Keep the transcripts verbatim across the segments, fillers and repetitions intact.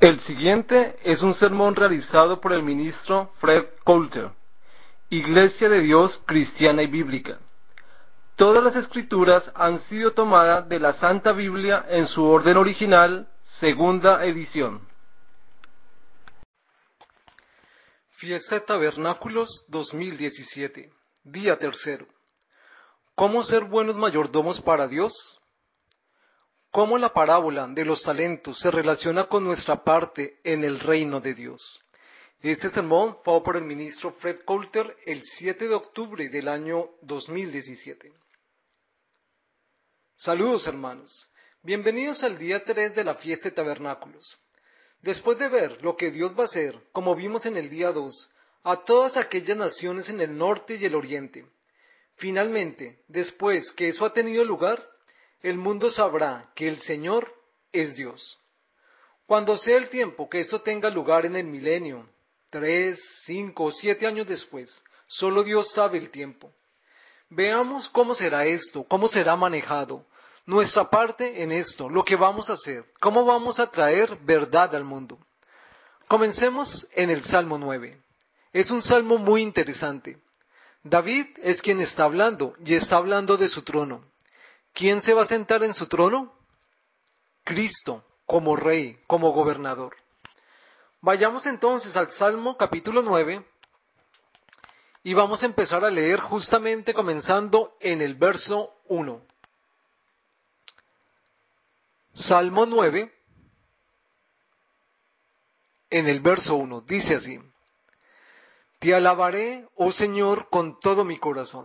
El siguiente es un sermón realizado por el ministro Fred Coulter, Iglesia de Dios Cristiana y Bíblica. Todas las escrituras han sido tomadas de la Santa Biblia en su orden original, segunda edición. Fiesta de Tabernáculos dos mil diecisiete, día tercero. ¿Cómo ser buenos mayordomos para Dios? ¿Cómo la parábola de los talentos se relaciona con nuestra parte en el reino de Dios? Este sermón fue por el ministro Fred Coulter el siete de octubre del año dos mil diecisiete. Saludos, hermanos. Bienvenidos al día tres de la fiesta de Tabernáculos. Después de ver lo que Dios va a hacer, como vimos en el día dos, a todas aquellas naciones en el norte y el oriente, finalmente, después que eso ha tenido lugar, el mundo sabrá que el Señor es Dios. Cuando sea el tiempo que esto tenga lugar en el milenio, tres, cinco o siete años después, solo Dios sabe el tiempo. Veamos cómo será esto, cómo será manejado, nuestra parte en esto, lo que vamos a hacer, cómo vamos a traer verdad al mundo. Comencemos en el Salmo nueve. Es un salmo muy interesante. David es quien está hablando, y está hablando de su trono. ¿Quién se va a sentar en su trono? Cristo, como rey, como gobernador. Vayamos entonces al Salmo capítulo nueve, y vamos a empezar a leer justamente comenzando en el verso uno. Salmo nueve, en el verso uno, dice así: Te alabaré, oh Señor, con todo mi corazón.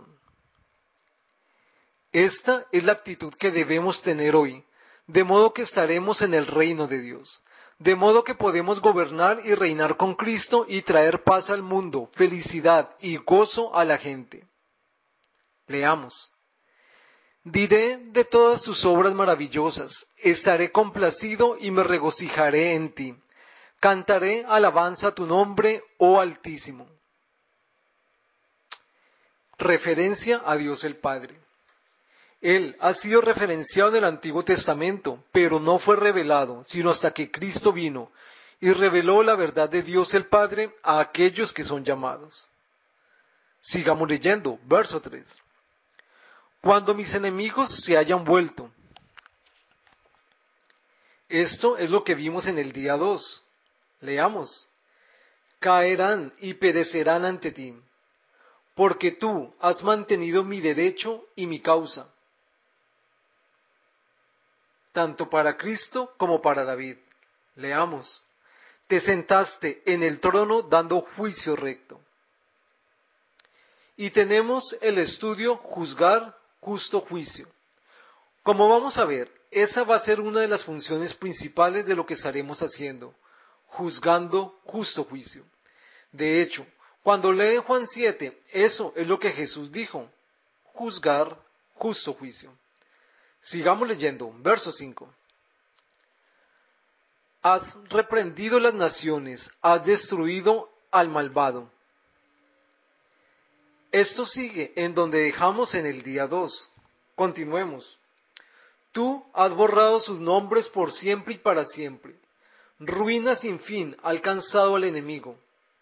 Esta es la actitud que debemos tener hoy, de modo que estaremos en el reino de Dios, de modo que podemos gobernar y reinar con Cristo y traer paz al mundo, felicidad y gozo a la gente. Leamos. Diré de todas tus obras maravillosas, estaré complacido y me regocijaré en ti. Cantaré alabanza a tu nombre, oh Altísimo. Referencia a Dios el Padre. Él ha sido referenciado en el Antiguo Testamento, pero no fue revelado, sino hasta que Cristo vino y reveló la verdad de Dios el Padre a aquellos que son llamados. Sigamos leyendo, verso tres. Cuando mis enemigos se hayan vuelto. Esto es lo que vimos en el día dos. Leamos. Caerán y perecerán ante ti, porque tú has mantenido mi derecho y mi causa, tanto para Cristo como para David. Leamos. Te sentaste en el trono dando juicio recto. Y tenemos el estudio juzgar, justo juicio. Como vamos a ver, esa va a ser una de las funciones principales de lo que estaremos haciendo, juzgando justo juicio. De hecho, cuando leen Juan siete, eso es lo que Jesús dijo, juzgar justo juicio. Sigamos leyendo, verso cinco. Has reprendido las naciones, has destruido al malvado. Esto sigue en donde dejamos en el día dos. Continuemos. Tú has borrado sus nombres por siempre y para siempre. Ruina sin fin ha alcanzado al enemigo.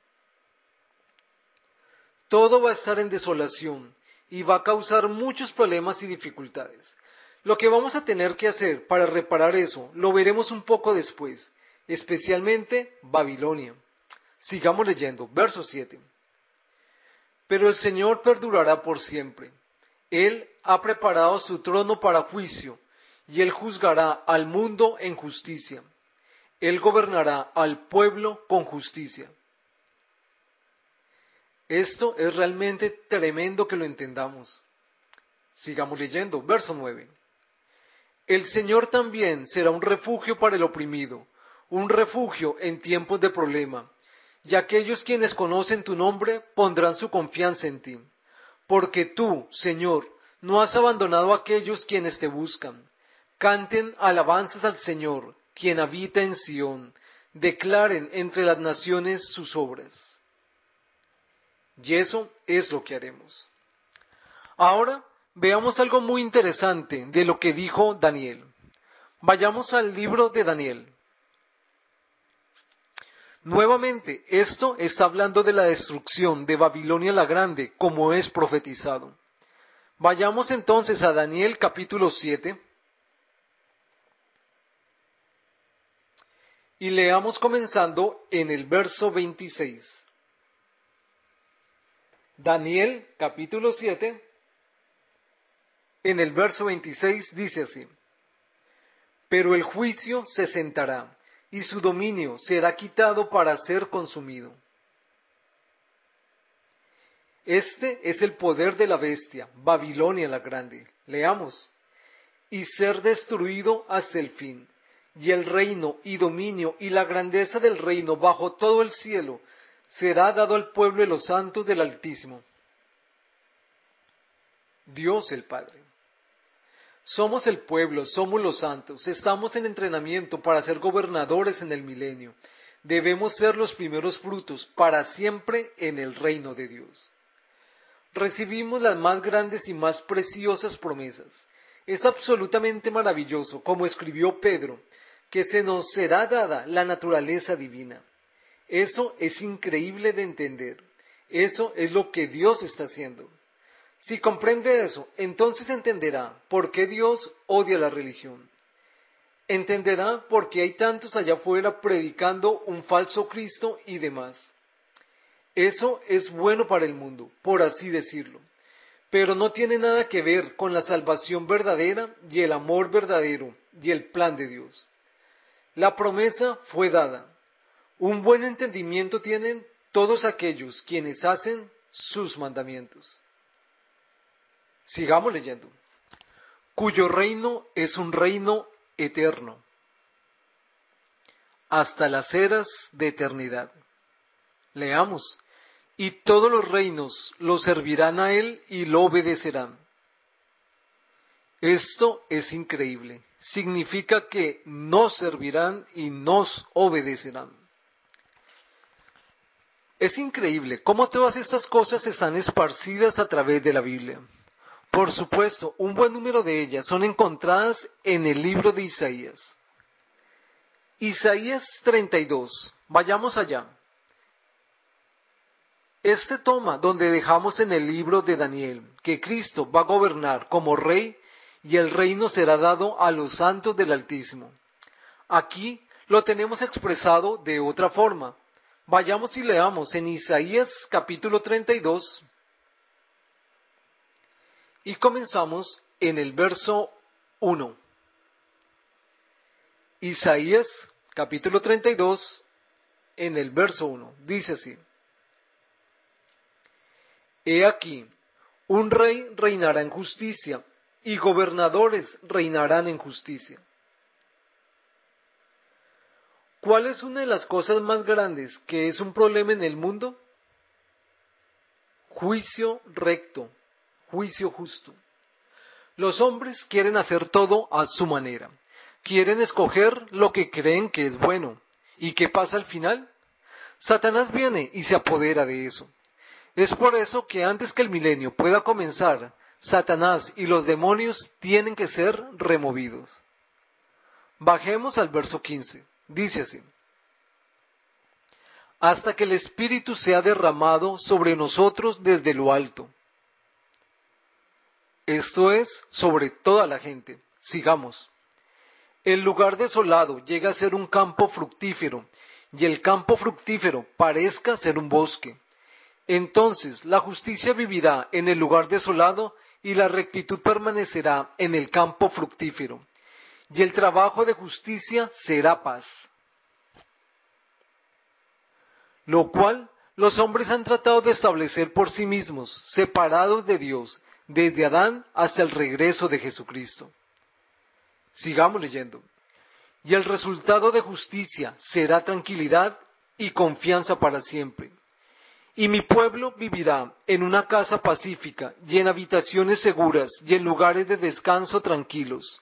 Todo va a estar en desolación y va a causar muchos problemas y dificultades. Lo que vamos a tener que hacer para reparar eso lo veremos un poco después, especialmente Babilonia. Sigamos leyendo, verso siete. Pero el Señor perdurará por siempre. Él ha preparado su trono para juicio, y Él juzgará al mundo en justicia. Él gobernará al pueblo con justicia. Esto es realmente tremendo que lo entendamos. Sigamos leyendo, verso nueve. El Señor también será un refugio para el oprimido, un refugio en tiempos de problema, y aquellos quienes conocen tu nombre pondrán su confianza en ti. Porque tú, Señor, no has abandonado a aquellos quienes te buscan. Canten alabanzas al Señor, quien habita en Sión. Declaren entre las naciones sus obras. Y eso es lo que haremos. Ahora veamos algo muy interesante de lo que dijo Daniel. Vayamos al libro de Daniel. Nuevamente, esto está hablando de la destrucción de Babilonia la Grande, como es profetizado. Vayamos entonces a Daniel capítulo siete y leamos comenzando en el verso veintiséis. Daniel capítulo siete, en el verso veintiséis dice así: Pero el juicio se sentará, y su dominio será quitado para ser consumido. Este es el poder de la bestia, Babilonia la Grande. Leamos. Y ser destruido hasta el fin. Y el reino y dominio y la grandeza del reino bajo todo el cielo será dado al pueblo de los santos del Altísimo. Dios el Padre. Somos el pueblo, somos los santos, estamos en entrenamiento para ser gobernadores en el milenio. Debemos ser los primeros frutos para siempre en el reino de Dios. Recibimos las más grandes y más preciosas promesas. Es absolutamente maravilloso, como escribió Pedro, que se nos será dada la naturaleza divina. Eso es increíble de entender. Eso es lo que Dios está haciendo. Si comprende eso, entonces entenderá por qué Dios odia la religión. Entenderá por qué hay tantos allá afuera predicando un falso Cristo y demás. Eso es bueno para el mundo, por así decirlo, pero no tiene nada que ver con la salvación verdadera y el amor verdadero y el plan de Dios. La promesa fue dada. Un buen entendimiento tienen todos aquellos quienes hacen sus mandamientos. Sigamos leyendo. Cuyo reino es un reino eterno, hasta las eras de eternidad. Leamos. Y todos los reinos lo servirán a él y lo obedecerán. Esto es increíble. Significa que nos servirán y nos obedecerán. Es increíble cómo todas estas cosas están esparcidas a través de la Biblia. Por supuesto, un buen número de ellas son encontradas en el libro de Isaías. Isaías treinta y dos. Vayamos allá. Este toma donde dejamos en el libro de Daniel que Cristo va a gobernar como rey y el reino será dado a los santos del Altísimo. Aquí lo tenemos expresado de otra forma. Vayamos y leamos en Isaías capítulo treinta y dos y comenzamos en el verso uno. Isaías capítulo treinta y dos en el verso uno. Dice así. He aquí, un rey reinará en justicia, y gobernadores reinarán en justicia. ¿Cuál es una de las cosas más grandes que es un problema en el mundo? Juicio recto, juicio justo. Los hombres quieren hacer todo a su manera. Quieren escoger lo que creen que es bueno. ¿Y qué pasa al final? Satanás viene y se apodera de eso. Es por eso que antes que el milenio pueda comenzar, Satanás y los demonios tienen que ser removidos. Bajemos al verso quince. Dice así. Hasta que el Espíritu sea derramado sobre nosotros desde lo alto. Esto es, sobre toda la gente. Sigamos. El lugar desolado llega a ser un campo fructífero, y el campo fructífero parezca ser un bosque. Entonces la justicia vivirá en el lugar desolado y la rectitud permanecerá en el campo fructífero, y el trabajo de justicia será paz. Lo cual los hombres han tratado de establecer por sí mismos, separados de Dios, desde Adán hasta el regreso de Jesucristo. Sigamos leyendo. Y el resultado de justicia será tranquilidad y confianza para siempre. Y mi pueblo vivirá en una casa pacífica y en habitaciones seguras y en lugares de descanso tranquilos.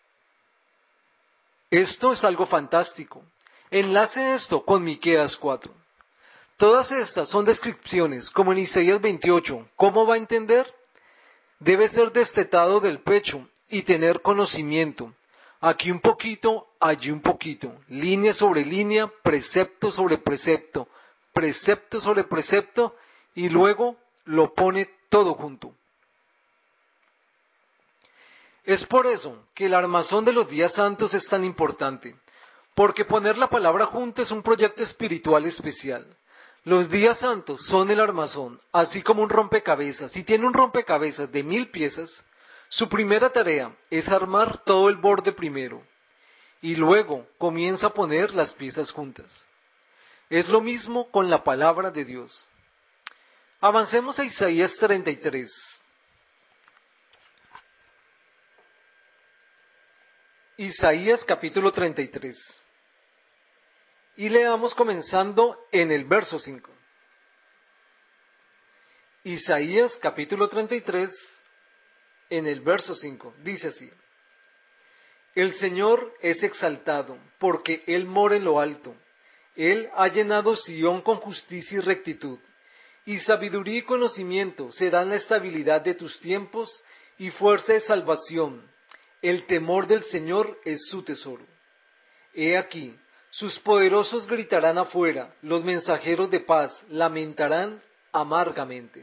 Esto es algo fantástico. Enlace esto con Miqueas cuatro. Todas estas son descripciones, como en Isaías veintiocho. ¿Cómo va a entender? Debe ser destetado del pecho y tener conocimiento, Aquí un poquito, allí un poquito, línea sobre línea, precepto sobre precepto, precepto sobre precepto, y luego lo pone todo junto. Es por eso que el armazón de los días santos es tan importante, porque poner la palabra junta es un proyecto espiritual especial. Los días santos son el armazón, así como un rompecabezas. Si tiene un rompecabezas de mil piezas, su primera tarea es armar todo el borde primero, y luego comienza a poner las piezas juntas. Es lo mismo con la palabra de Dios. Avancemos a Isaías treinta y tres. Isaías capítulo treinta y tres. Y leamos comenzando en el verso cinco. Isaías capítulo treinta y tres, en el verso cinco, dice así: El Señor es exaltado, porque Él mora en lo alto. Él ha llenado Sión con justicia y rectitud, y sabiduría y conocimiento serán la estabilidad de tus tiempos y fuerza de salvación. El temor del Señor es su tesoro. He aquí, sus poderosos gritarán afuera, los mensajeros de paz lamentarán amargamente.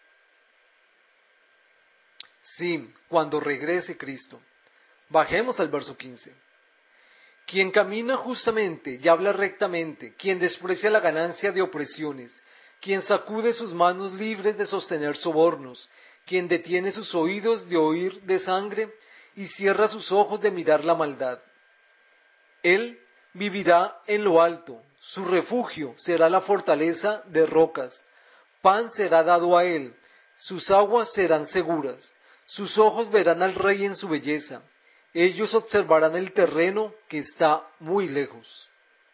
Sí, cuando regrese Cristo. Bajemos al verso quince. Quien camina justamente y habla rectamente, quien desprecia la ganancia de opresiones, quien sacude sus manos libres de sostener sobornos, quien detiene sus oídos de oír de sangre y cierra sus ojos de mirar la maldad. Él vivirá en lo alto, su refugio será la fortaleza de rocas, pan será dado a él, sus aguas serán seguras, sus ojos verán al rey en su belleza, ellos observarán el terreno que está muy lejos.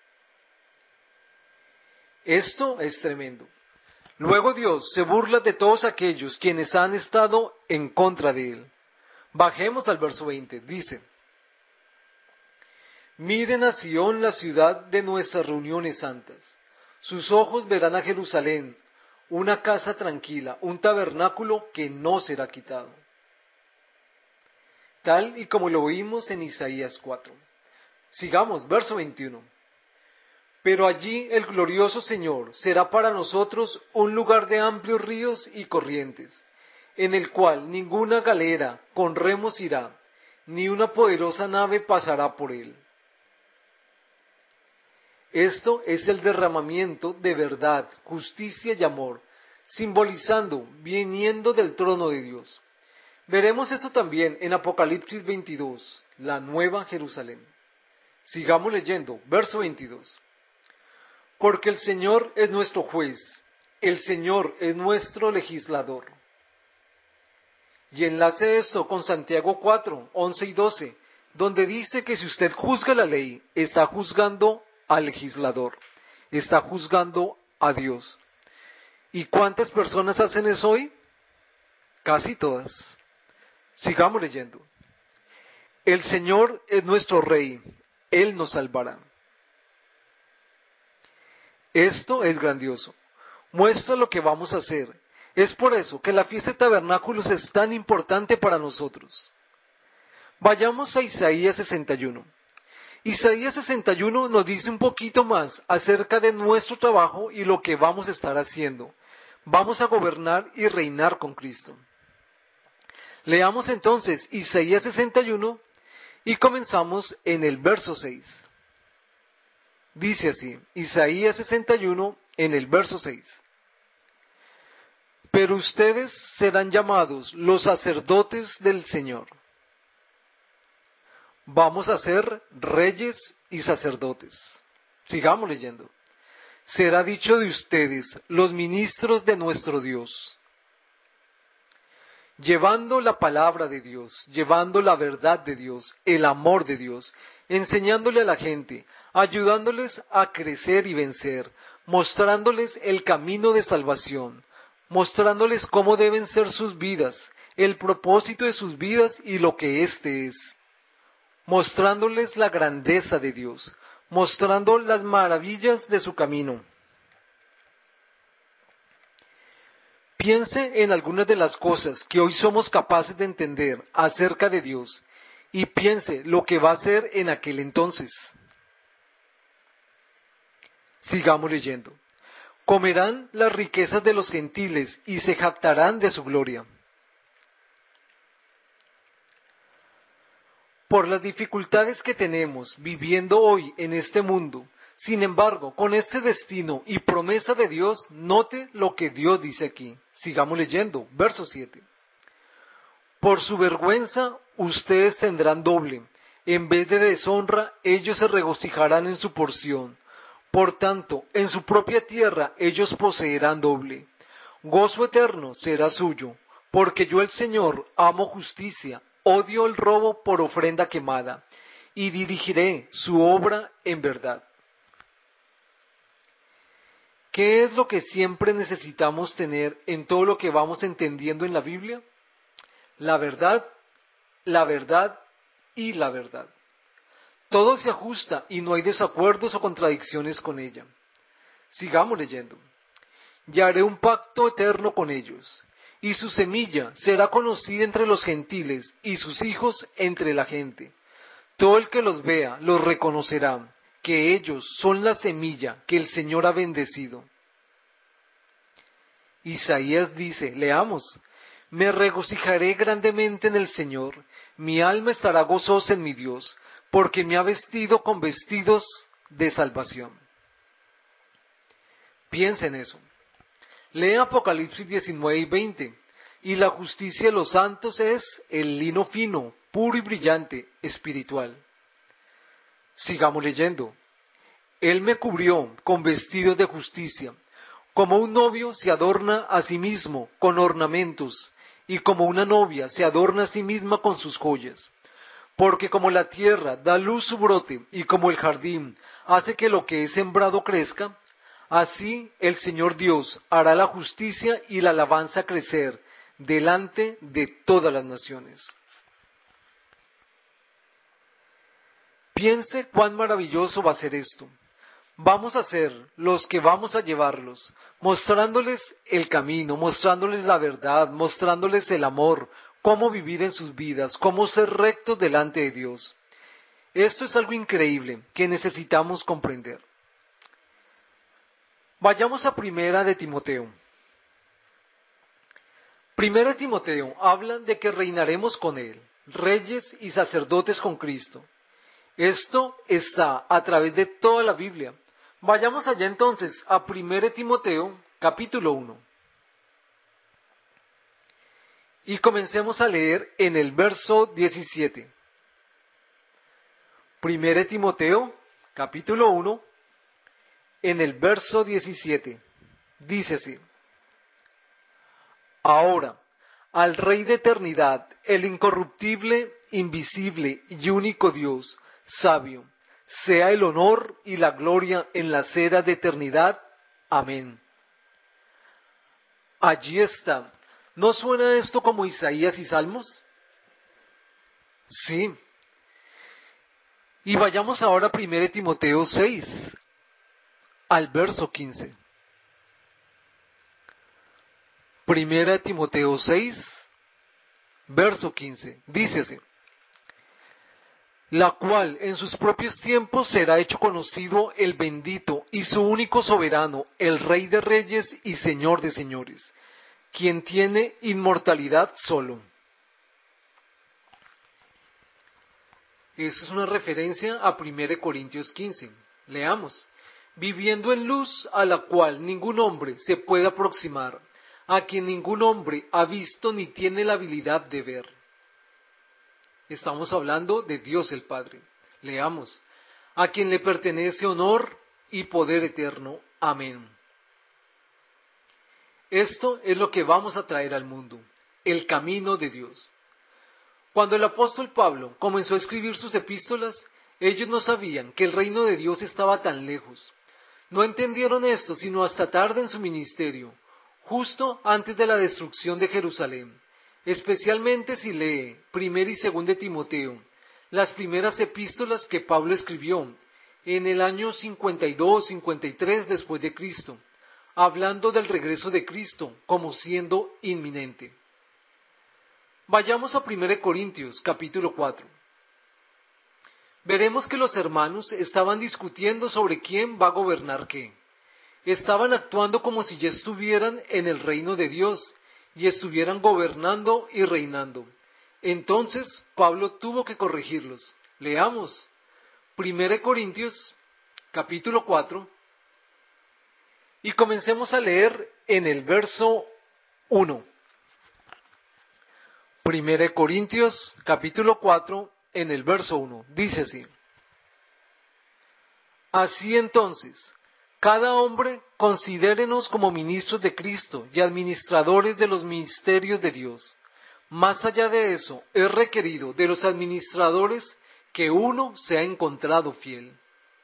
Esto es tremendo. Luego Dios se burla de todos aquellos quienes han estado en contra de él. Bajemos al verso veinte, dice: Miren a Sión, la ciudad de nuestras reuniones santas. Sus ojos verán a Jerusalén, una casa tranquila, un tabernáculo que no será quitado. Tal y como lo oímos en Isaías cuatro. Sigamos, verso veintiuno. Pero allí el glorioso Señor será para nosotros un lugar de amplios ríos y corrientes, en el cual ninguna galera con remos irá, ni una poderosa nave pasará por él. Esto es el derramamiento de verdad, justicia y amor, simbolizando, viniendo del trono de Dios. Veremos esto también en Apocalipsis veintidós, la nueva Jerusalén. Sigamos leyendo, verso veintidós. Porque el Señor es nuestro juez, el Señor es nuestro legislador. Y enlace esto con Santiago cuatro, once y doce, donde dice que si usted juzga la ley, está juzgando al legislador, está juzgando a Dios. ¿Y cuántas personas hacen eso hoy? Casi todas. Sigamos leyendo. El Señor es nuestro Rey, Él nos salvará. Esto es grandioso. Muestra lo que vamos a hacer. Es por eso que la fiesta de tabernáculos es tan importante para nosotros. Vayamos a Isaías sesenta y uno. Isaías sesenta y uno nos dice un poquito más acerca de nuestro trabajo y lo que vamos a estar haciendo. Vamos a gobernar y reinar con Cristo. Leamos entonces Isaías sesenta y uno y comenzamos en el verso seis. Dice así, Isaías sesenta y uno en el verso seis. Pero ustedes serán llamados los sacerdotes del Señor. Vamos a ser reyes y sacerdotes. Sigamos leyendo. Será dicho de ustedes, los ministros de nuestro Dios. Llevando la palabra de Dios, llevando la verdad de Dios, el amor de Dios, enseñándole a la gente, ayudándoles a crecer y vencer, mostrándoles el camino de salvación, mostrándoles cómo deben ser sus vidas, el propósito de sus vidas y lo que éste es, mostrándoles la grandeza de Dios, mostrando las maravillas de su camino. Piense en algunas de las cosas que hoy somos capaces de entender acerca de Dios y piense lo que va a hacer en aquel entonces. Sigamos leyendo. Comerán las riquezas de los gentiles y se jactarán de su gloria. Por las dificultades que tenemos viviendo hoy en este mundo, sin embargo, con este destino y promesa de Dios, note lo que Dios dice aquí. Sigamos leyendo, verso siete. Por su vergüenza ustedes tendrán doble, en vez de deshonra ellos se regocijarán en su porción. Por tanto, en su propia tierra ellos poseerán doble. Gozo eterno será suyo, porque yo el Señor amo justicia, odio el robo por ofrenda quemada, y dirigiré su obra en verdad. ¿Qué es lo que siempre necesitamos tener en todo lo que vamos entendiendo en la Biblia? La verdad, la verdad y la verdad. Todo se ajusta y no hay desacuerdos o contradicciones con ella. Sigamos leyendo. Y haré un pacto eterno con ellos, y su semilla será conocida entre los gentiles, y sus hijos entre la gente. Todo el que los vea los reconocerá, que ellos son la semilla que el Señor ha bendecido. Isaías dice, leamos, me regocijaré grandemente en el Señor, mi alma estará gozosa en mi Dios, porque me ha vestido con vestidos de salvación. Piensa en eso. Lee Apocalipsis diecinueve y veinte. Y la justicia de los santos es el lino fino, puro y brillante, espiritual. Sigamos leyendo. Él me cubrió con vestidos de justicia, como un novio se adorna a sí mismo con ornamentos, y como una novia se adorna a sí misma con sus joyas. Porque como la tierra da luz su brote, y como el jardín hace que lo que es sembrado crezca, así el Señor Dios hará la justicia y la alabanza crecer delante de todas las naciones. Piense cuán maravilloso va a ser esto. Vamos a ser los que vamos a llevarlos, mostrándoles el camino, mostrándoles la verdad, mostrándoles el amor, cómo vivir en sus vidas, cómo ser rectos delante de Dios. Esto es algo increíble que necesitamos comprender. Vayamos a Primera de Timoteo. Primera de Timoteo habla de que reinaremos con Él, reyes y sacerdotes con Cristo. Esto está a través de toda la Biblia. Vayamos allá entonces a Primera de Timoteo, capítulo uno. Y comencemos a leer en el verso diecisiete. Primera de Timoteo, capítulo uno, en el verso diecisiete. Dice así. Ahora, al Rey de eternidad, el incorruptible, invisible y único Dios, sabio, sea el honor y la gloria en las eras de eternidad. Amén. Allí está. ¿No suena esto como Isaías y Salmos? Sí. Y vayamos ahora a Primera de Timoteo seis, al verso quince. Primera de Timoteo seis, verso quince. Dice así. La cual en sus propios tiempos será hecho conocido el bendito y su único soberano, el Rey de reyes y Señor de señores, quien tiene inmortalidad solo. Esa es una referencia a Primera de Corintios quince. Leamos. Viviendo en luz a la cual ningún hombre se puede aproximar, a quien ningún hombre ha visto ni tiene la habilidad de ver. Estamos hablando de Dios el Padre. Leamos. A quien le pertenece honor y poder eterno. Amén. Esto es lo que vamos a traer al mundo, el camino de Dios. Cuando el apóstol Pablo comenzó a escribir sus epístolas, ellos no sabían que el reino de Dios estaba tan lejos. No entendieron esto sino hasta tarde en su ministerio, justo antes de la destrucción de Jerusalén, especialmente si lee Primera y Segunda de Timoteo, las primeras epístolas que Pablo escribió en el año cincuenta y dos, cincuenta y tres después de Cristo, hablando del regreso de Cristo como siendo inminente. Vayamos a Primera de Corintios, capítulo cuatro. veremos que los hermanos estaban discutiendo sobre quién va a gobernar qué. Estaban actuando como si ya estuvieran en el reino de Dios y estuvieran gobernando y reinando. Entonces Pablo tuvo que corregirlos. Leamos Primera de Corintios, capítulo cuatro, y comencemos a leer en el verso uno. Primera de Corintios, capítulo cuatro, en el verso uno. Dice así: Así entonces, cada hombre considérenos como ministros de Cristo y administradores de los misterios de Dios. Más allá de eso, es requerido de los administradores que uno sea encontrado fiel.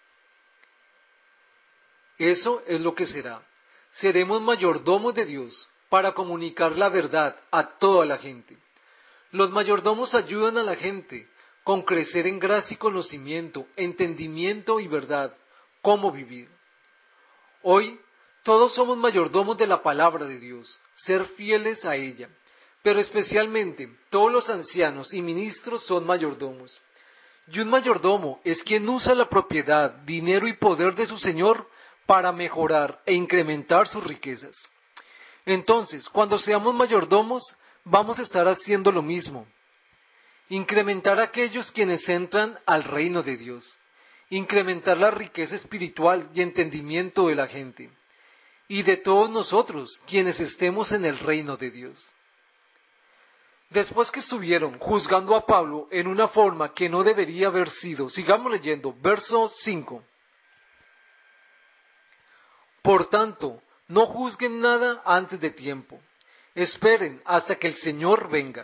Eso es lo que será. Seremos mayordomos de Dios para comunicar la verdad a toda la gente. Los mayordomos ayudan a la gente con crecer en gracia y conocimiento, entendimiento y verdad, cómo vivir. Hoy todos somos mayordomos de la palabra de Dios, ser fieles a ella, pero especialmente todos los ancianos y ministros son mayordomos. Y un mayordomo es quien usa la propiedad, dinero y poder de su señor para mejorar e incrementar sus riquezas. Entonces, cuando seamos mayordomos, vamos a estar haciendo lo mismo. Incrementar a aquellos quienes entran al reino de Dios. Incrementar la riqueza espiritual y entendimiento de la gente. Y de todos nosotros, quienes estemos en el reino de Dios. Después que estuvieron juzgando a Pablo en una forma que no debería haber sido, sigamos leyendo, verso cinco. Por tanto, no juzguen nada antes de tiempo. Esperen hasta que el Señor venga.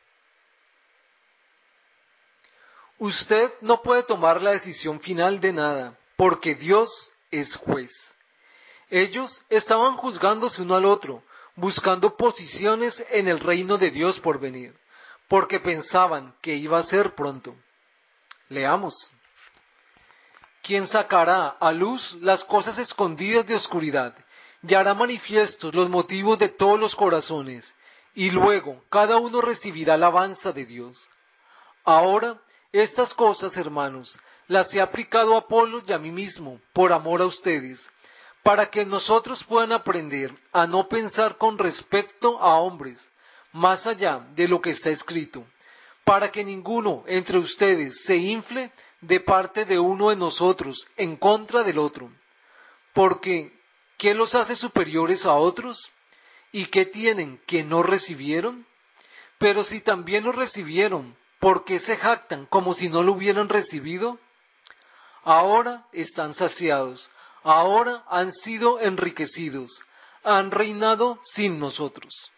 Usted no puede tomar la decisión final de nada, porque Dios es juez. Ellos estaban juzgándose uno al otro, buscando posiciones en el reino de Dios por venir, porque pensaban que iba a ser pronto. Leamos. Quien sacará a luz las cosas escondidas de oscuridad, y hará manifiestos los motivos de todos los corazones, y luego cada uno recibirá alabanza de Dios. Ahora, estas cosas, hermanos, las he aplicado a Apolos y a mí mismo, por amor a ustedes, para que nosotros puedan aprender a no pensar con respecto a hombres, más allá de lo que está escrito, para que ninguno entre ustedes se infle de parte de uno de nosotros en contra del otro. Porque, ¿qué los hace superiores a otros? ¿Y qué tienen que no recibieron? Pero si también lo recibieron, ¿por qué se jactan como si no lo hubieran recibido? Ahora están saciados, ahora han sido enriquecidos, han reinado sin nosotros.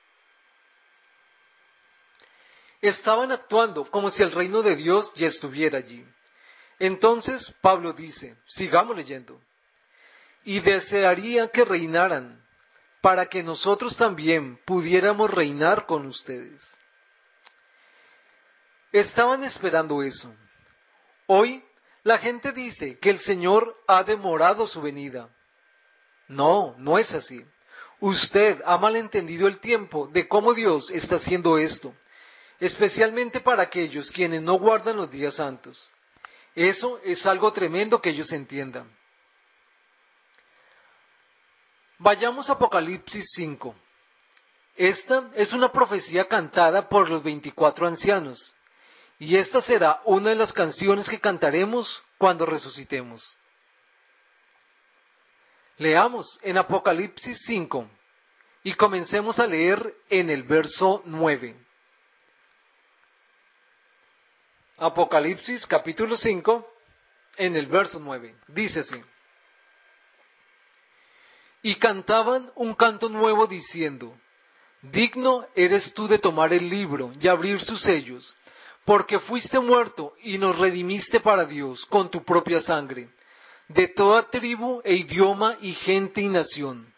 Estaban actuando como si el reino de Dios ya estuviera allí. Entonces Pablo dice, sigamos leyendo, y desearía que reinaran, para que nosotros también pudiéramos reinar con ustedes. Estaban esperando eso. Hoy la gente dice que el Señor ha demorado su venida. No, no es así. Usted ha malentendido el tiempo de cómo Dios está haciendo esto, especialmente para aquellos quienes no guardan los días santos. Eso es algo tremendo que ellos entiendan. Vayamos a Apocalipsis cinco. Esta es una profecía cantada por los veinticuatro ancianos, y esta será una de las canciones que cantaremos cuando resucitemos. Leamos en Apocalipsis cinco y comencemos a leer en el verso nueve. Apocalipsis capítulo cinco, en el verso nueve, dice así. Y cantaban un canto nuevo diciendo, digno eres tú de tomar el libro y abrir sus sellos, porque fuiste muerto y nos redimiste para Dios con tu propia sangre, de toda tribu e idioma y gente y nación.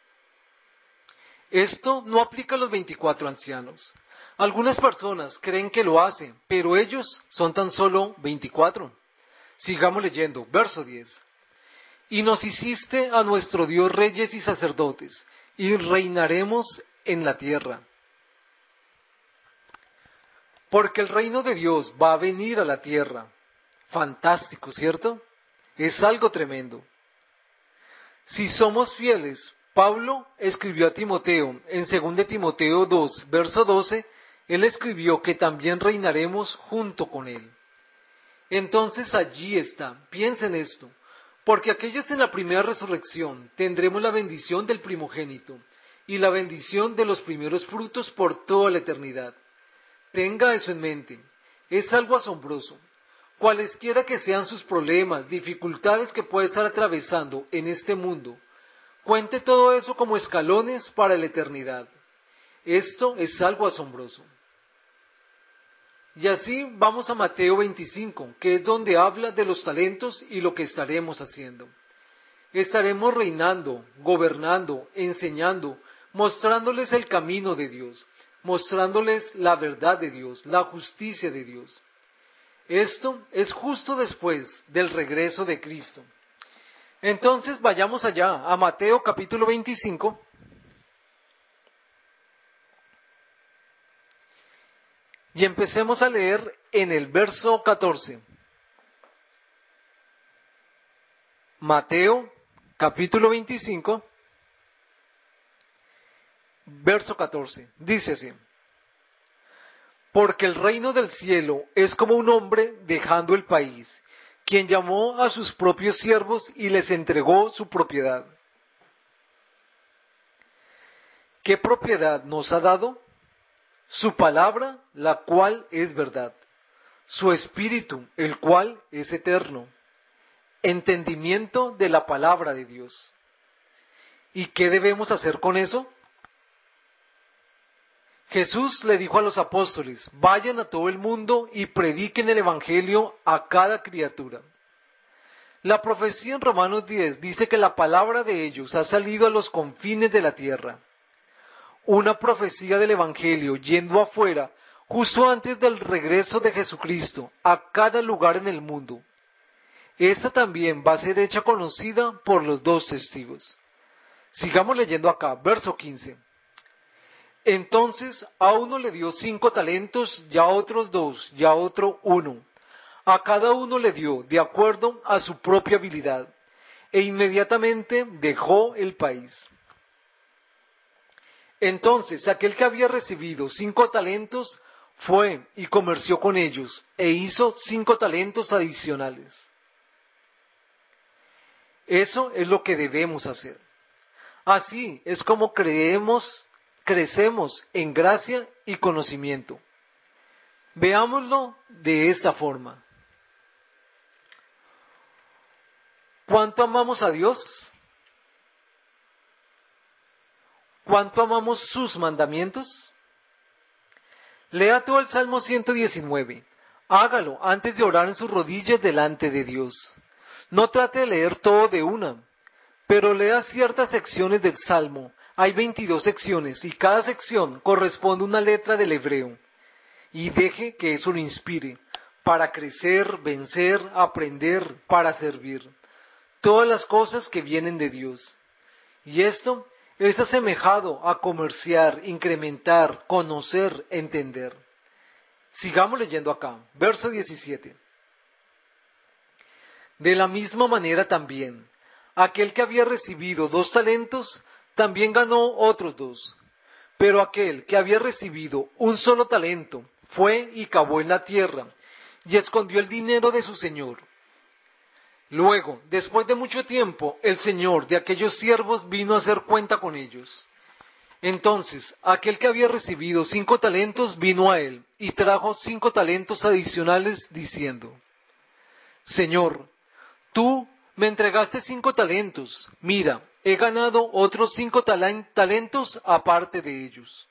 Esto no aplica a los veinticuatro ancianos. Algunas personas creen que lo hacen, pero ellos son tan solo veinticuatro. Sigamos leyendo, verso diez. Y nos hiciste a nuestro Dios reyes y sacerdotes, y reinaremos en la tierra. Porque el reino de Dios va a venir a la tierra. Fantástico, ¿cierto? Es algo tremendo. Si somos fieles, Pablo escribió a Timoteo, en segunda de Timoteo dos, verso doce, él escribió que también reinaremos junto con él. Entonces allí está, piensen esto, porque aquellos en la primera resurrección tendremos la bendición del primogénito y la bendición de los primeros frutos por toda la eternidad. Tenga eso en mente, es algo asombroso. Cualesquiera que sean sus problemas, dificultades que pueda estar atravesando en este mundo, cuente todo eso como escalones para la eternidad. Esto es algo asombroso. Y así vamos a Mateo veinticinco, que es donde habla de los talentos y lo que estaremos haciendo. Estaremos reinando, gobernando, enseñando, mostrándoles el camino de Dios, mostrándoles la verdad de Dios, la justicia de Dios. Esto es justo después del regreso de Cristo. Entonces vayamos allá, a Mateo capítulo veinticinco. Y empecemos a leer en el verso catorce. Mateo capítulo veinticinco, verso catorce. Dice así: Porque el reino del cielo es como un hombre dejando el país, quien llamó a sus propios siervos y les entregó su propiedad. ¿Qué propiedad nos ha dado? Su palabra, la cual es verdad, su espíritu, el cual es eterno, entendimiento de la palabra de Dios. ¿Y qué debemos hacer con eso? Jesús le dijo a los apóstoles: vayan a todo el mundo y prediquen el evangelio a cada criatura. La profecía en Romanos diez dice que la palabra de ellos ha salido a los confines de la tierra. Una profecía del evangelio yendo afuera justo antes del regreso de Jesucristo a cada lugar en el mundo. Esta también va a ser hecha conocida por los dos testigos. Sigamos leyendo acá, verso quince. Entonces a uno le dio cinco talentos, y a otros dos, y a otro uno. A cada uno le dio de acuerdo a su propia habilidad, e inmediatamente dejó el país. Entonces aquel que había recibido cinco talentos fue y comerció con ellos, e hizo cinco talentos adicionales. Eso es lo que debemos hacer. Así es como creemos, crecemos en gracia y conocimiento. Veámoslo de esta forma. ¿Cuánto amamos a Dios? ¿Cuánto amamos sus mandamientos? Lea todo el Salmo ciento diecinueve. Hágalo antes de orar en sus rodillas delante de Dios. No trate de leer todo de una, pero lea ciertas secciones del Salmo. Hay veintidós secciones y cada sección corresponde a una letra del hebreo. Y deje que eso lo inspire para crecer, vencer, aprender, para servir. Todas las cosas que vienen de Dios. Y esto es asemejado a comerciar, incrementar, conocer, entender. Sigamos leyendo acá, verso diecisiete. De la misma manera también, aquel que había recibido dos talentos, también ganó otros dos. Pero aquel que había recibido un solo talento, fue y cavó en la tierra, y escondió el dinero de su señor. Luego, después de mucho tiempo, el señor de aquellos siervos vino a hacer cuenta con ellos. Entonces, aquel que había recibido cinco talentos vino a él, y trajo cinco talentos adicionales, diciendo: Señor, tú me entregaste cinco talentos, mira, he ganado otros cinco talentos aparte de ellos.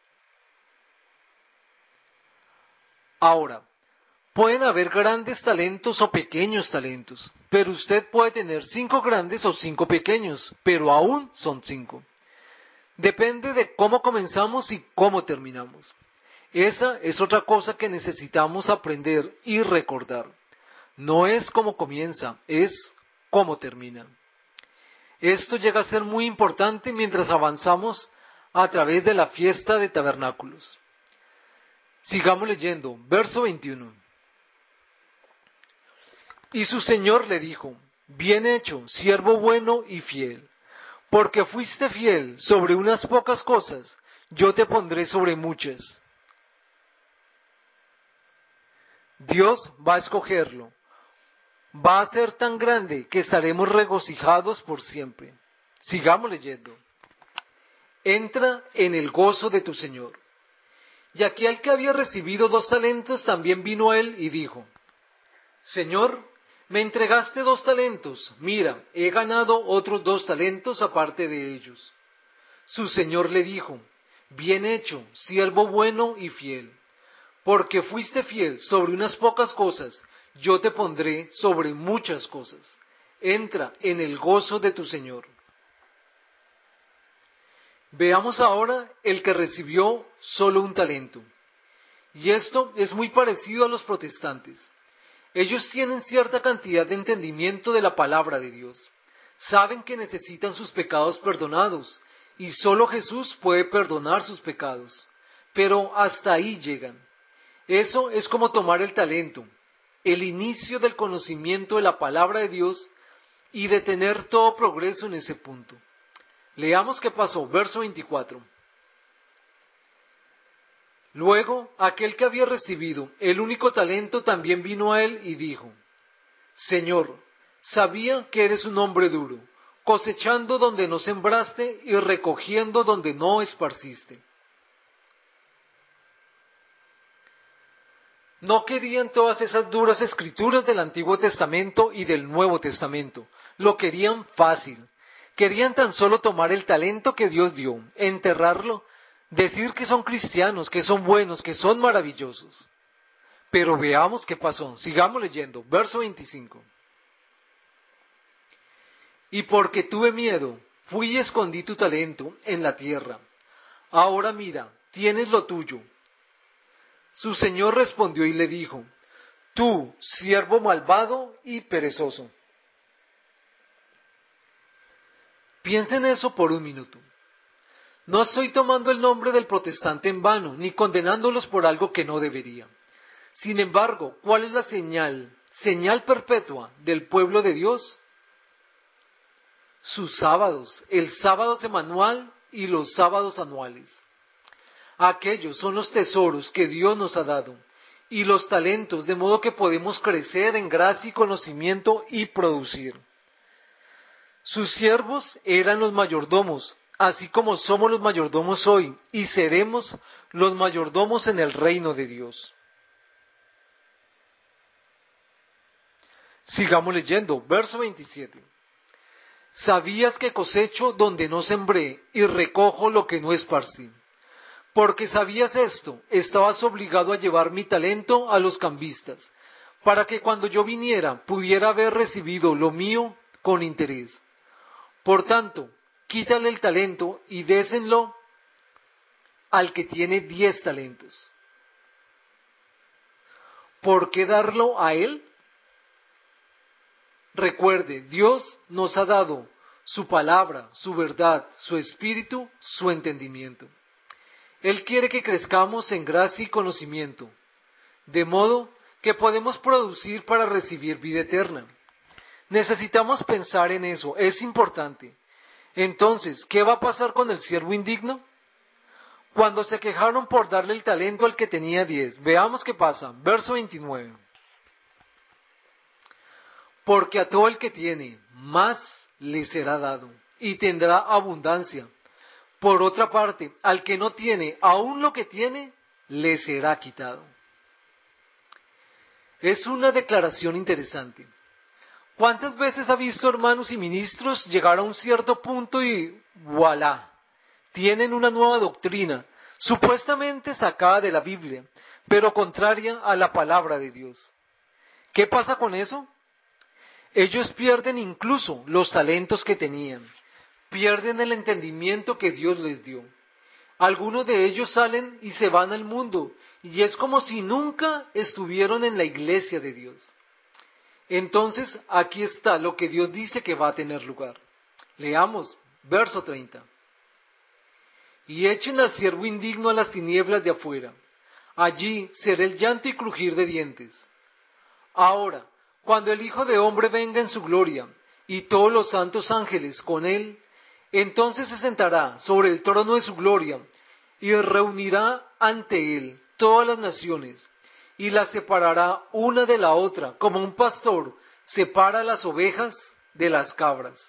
Ahora, pueden haber grandes talentos o pequeños talentos, pero usted puede tener cinco grandes o cinco pequeños, pero aún son cinco. Depende de cómo comenzamos y cómo terminamos. Esa es otra cosa que necesitamos aprender y recordar. No es cómo comienza, es cómo termina. Esto llega a ser muy importante mientras avanzamos a través de la fiesta de tabernáculos. Sigamos leyendo, verso veintiuno. Y su señor le dijo: bien hecho, siervo bueno y fiel, porque fuiste fiel sobre unas pocas cosas, yo te pondré sobre muchas. Dios va a escogerlo, va a ser tan grande que estaremos regocijados por siempre. Sigamos leyendo. Entra en el gozo de tu Señor. Y aquel que había recibido dos talentos también vino a él y dijo: Señor, me entregaste dos talentos, mira, he ganado otros dos talentos aparte de ellos. Su señor le dijo: bien hecho, siervo bueno y fiel, porque fuiste fiel sobre unas pocas cosas, yo te pondré sobre muchas cosas. Entra en el gozo de tu Señor. Veamos ahora el que recibió solo un talento. Y esto es muy parecido a los protestantes. Ellos tienen cierta cantidad de entendimiento de la palabra de Dios. Saben que necesitan sus pecados perdonados, y solo Jesús puede perdonar sus pecados. Pero hasta ahí llegan. Eso es como tomar el talento, el inicio del conocimiento de la palabra de Dios, y detener todo progreso en ese punto. Leamos qué pasó, verso veinticuatro. Luego, aquel que había recibido el único talento también vino a él y dijo: Señor, sabía que eres un hombre duro, cosechando donde no sembraste y recogiendo donde no esparciste. No querían todas esas duras escrituras del Antiguo Testamento y del Nuevo Testamento, lo querían fácil. Querían tan solo tomar el talento que Dios dio, enterrarlo, decir que son cristianos, que son buenos, que son maravillosos. Pero veamos qué pasó. Sigamos leyendo. Verso veinticinco. Y porque tuve miedo, fui y escondí tu talento en la tierra. Ahora mira, tienes lo tuyo. Su señor respondió y le dijo: tú, siervo malvado y perezoso. Piensa en eso por un minuto. No estoy tomando el nombre del protestante en vano, ni condenándolos por algo que no debería. Sin embargo, ¿cuál es la señal, señal perpetua del pueblo de Dios? Sus sábados, el sábado semanal y los sábados anuales. Aquellos son los tesoros que Dios nos ha dado, y los talentos, de modo que podemos crecer en gracia y conocimiento y producir. Sus siervos eran los mayordomos, así como somos los mayordomos hoy, y seremos los mayordomos en el reino de Dios. Sigamos leyendo, verso veintisiete. Sabías que cosecho donde no sembré, y recojo lo que no esparcí. Porque sabías esto, estabas obligado a llevar mi talento a los cambistas, para que cuando yo viniera pudiera haber recibido lo mío con interés. Por tanto, quítale el talento y désenlo al que tiene diez talentos. ¿Por qué darlo a él? Recuerde, Dios nos ha dado su palabra, su verdad, su espíritu, su entendimiento. Él quiere que crezcamos en gracia y conocimiento, de modo que podemos producir para recibir vida eterna. Necesitamos pensar en eso, es importante. Entonces, ¿qué va a pasar con el siervo indigno? Cuando se quejaron por darle el talento al que tenía diez, veamos qué pasa. Verso veintinueve. Porque a todo el que tiene, más le será dado, y tendrá abundancia. Por otra parte, al que no tiene, aún lo que tiene, le será quitado. Es una declaración interesante. ¿Cuántas veces ha visto hermanos y ministros llegar a un cierto punto y voilà, tienen una nueva doctrina, supuestamente sacada de la Biblia, pero contraria a la palabra de Dios? ¿Qué pasa con eso? Ellos pierden incluso los talentos que tenían, pierden el entendimiento que Dios les dio. Algunos de ellos salen y se van al mundo, y es como si nunca estuvieron en la iglesia de Dios. Entonces, aquí está lo que Dios dice que va a tener lugar. Leamos, verso treinta. Y echen al siervo indigno a las tinieblas de afuera. Allí será el llanto y crujir de dientes. Ahora, Cuando el Hijo de Hombre venga en su gloria, y todos los santos ángeles con él, entonces se sentará sobre el trono de su gloria, y reunirá ante él todas las naciones, y las separará una de la otra, como un pastor separa las ovejas de las cabras.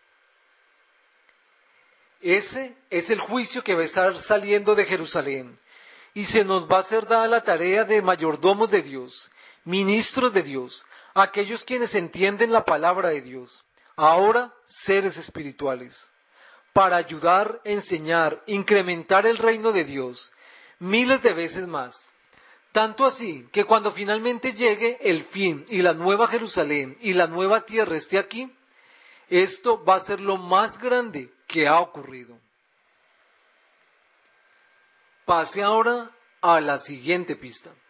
Ese es el juicio que va a estar saliendo de Jerusalén, y se nos va a ser dada la tarea de mayordomos de Dios, ministros de Dios, aquellos quienes entienden la palabra de Dios, ahora seres espirituales, para ayudar, enseñar, incrementar el reino de Dios miles de veces más. Tanto así que cuando finalmente llegue el fin y la nueva Jerusalén y la nueva tierra esté aquí, esto va a ser lo más grande que ha ocurrido. Pase ahora a la siguiente pista.